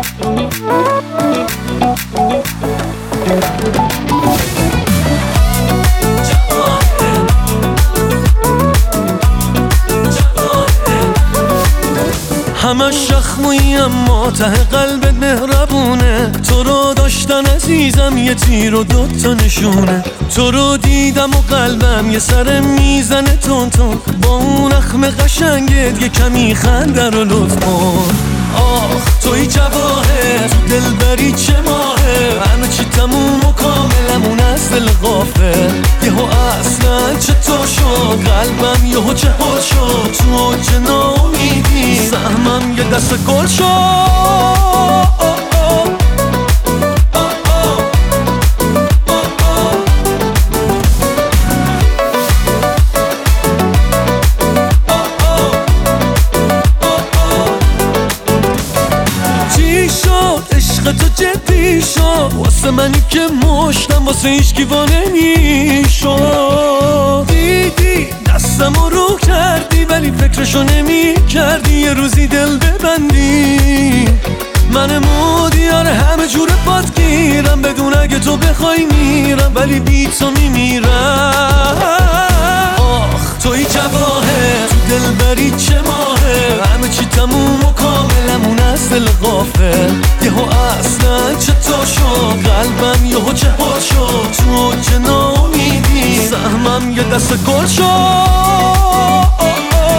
همش شخمویی اما ته قلبت مهربونه. تو رو داشتن عزیزم یه تیر و دوتا نشونه. تو رو دیدم و قلبم یه سر میزنه تون تون. با اون اخم قشنگت یه کمی خنده رو لطف کن. آخ توی جواهر تو دلبری چه ماهه. همه چی تموم و کاملمون از دل غافل. یهو اصلا چطور شد قلبم یهو چهار شد. تو اوج ناامیدی سهمم یه دست گل شد. عشق تو جدی شد واسه منی که مشتم واسه هیچکی وا نمیشد. دیدی دستمو رو کردی ولی فکرشو نمی کردی یه روزی دل ببندی. من مودیار همه جور پات گیرم بدون اگه تو بخوای میرم ولی بی تو میمیرم. آخ توی جواهر تو دلبری چه ماهه. همه چی تموم و کاملمون از دل غافل. یهو اصلا چطور شد قلبم یهو چهار شد. تو اوج ناامیدی سهمم یه دست گل شد.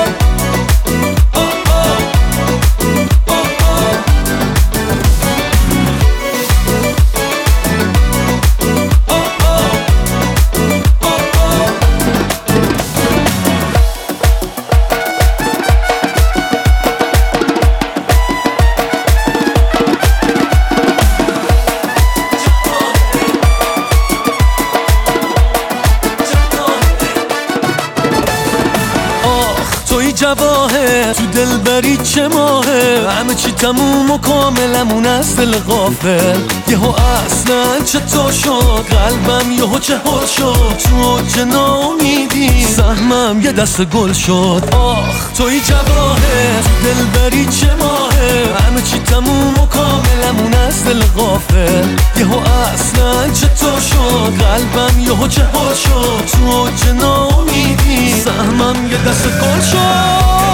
جواهر تو دلبری چه ماهه. همه چی تموم و کاملمون از دل غافل. یهو اصلا چطور شد قلبم یهو چهار شد. تو اوج ناامیدی سهمم یه دست گل شد. آخ توی جواهر تو دلبری چه ماهه. همه چی تموم و کاملمون از دل غافل. یهو اصلا چطور شد قلبم یهو چهار شد. تو اوج ناامیدی سهمم یه دست گل شد.